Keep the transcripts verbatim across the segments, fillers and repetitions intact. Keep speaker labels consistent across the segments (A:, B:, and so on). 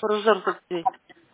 A: Фуражер Дмитрий.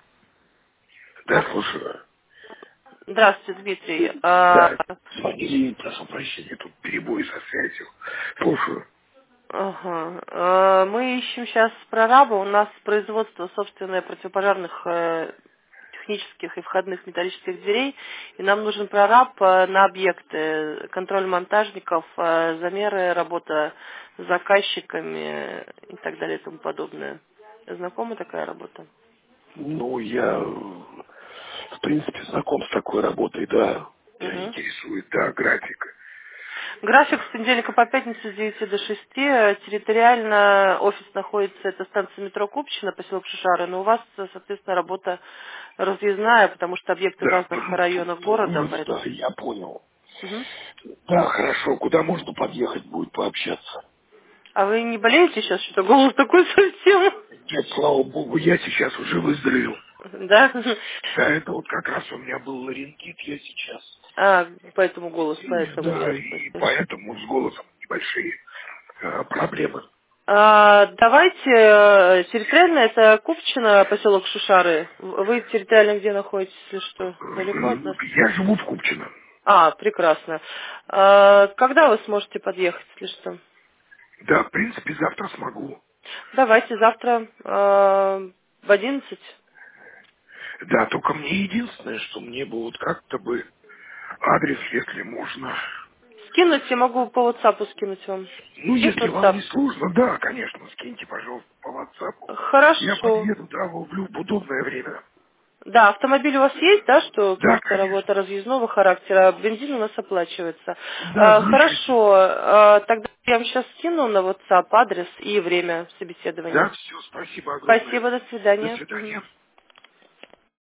B: Да, слушаю.
A: Здравствуйте, Дмитрий. А,
B: Да, звонили, прошу прощения, тут перебой со связью. Слушаю.
A: ага. А, мы ищем сейчас прораба. У нас производство собственное противопожарных э, технических и входных металлических дверей. И нам нужен прораб э, на объекты, контроль монтажников, э, замеры, работа с заказчиками и так далее и тому подобное. Знакома такая работа?
B: Ну, я, э, в принципе, знаком с такой работой, да. Меня
A: Угу.
B: интересует, да, график.
A: График с понедельника по пятницу с девяти до шести. Э, Территориально офис находится, это станция метро Купчино, поселок Шишары, но у вас, э, соответственно, работа разъездная, потому что объекты в
B: Да,
A: разных районах города,
B: плюс, да,
A: поэтому...
B: я понял.
A: Мгм.
B: Да, хорошо, куда можно подъехать будет пообщаться?
A: А вы не болеете сейчас, что голос такой совсем?
B: Нет, слава богу, я сейчас уже выздоровел.
A: Да?
B: Да, это вот как раз у меня был ларингит, я сейчас.
A: А, поэтому голос, поэтому
B: Да,
A: ясно.
B: и поэтому с голосом небольшие э, проблемы.
A: А, давайте, э, территориально это Купчино, поселок Шишары. Вы территориально где находитесь, если что? Далеко от нас?
B: Я живу в Купчино.
A: А, прекрасно. А, когда вы сможете подъехать, если что?
B: Да, в принципе, завтра смогу.
A: Давайте завтра а, в одиннадцать.
B: Да, только мне единственное, что мне бы вот как-то бы адрес, если можно.
A: Скинуть я могу по WhatsApp скинуть вам.
B: Ну,
A: Есть
B: если вам
A: WhatsApp?
B: не сложно, да, конечно, скиньте, пожалуйста, по WhatsApp. Я
A: Хорошо.
B: подъеду, да, в в удобное время.
A: Да, автомобиль у вас есть, да, что
B: Да,
A: просто
B: конечно.
A: работа разъездного характера, а бензин у нас оплачивается.
B: Да,
A: А,
B: замечательно.
A: хорошо, а, тогда я вам сейчас скину на WhatsApp адрес и время собеседования.
B: Да, все, спасибо огромное.
A: Спасибо, до
B: До
A: свидания. Мгм.
B: свидания.